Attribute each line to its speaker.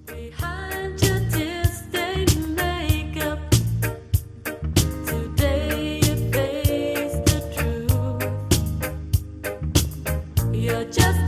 Speaker 1: Behind your tear-stained makeup, today you face the truth. You're just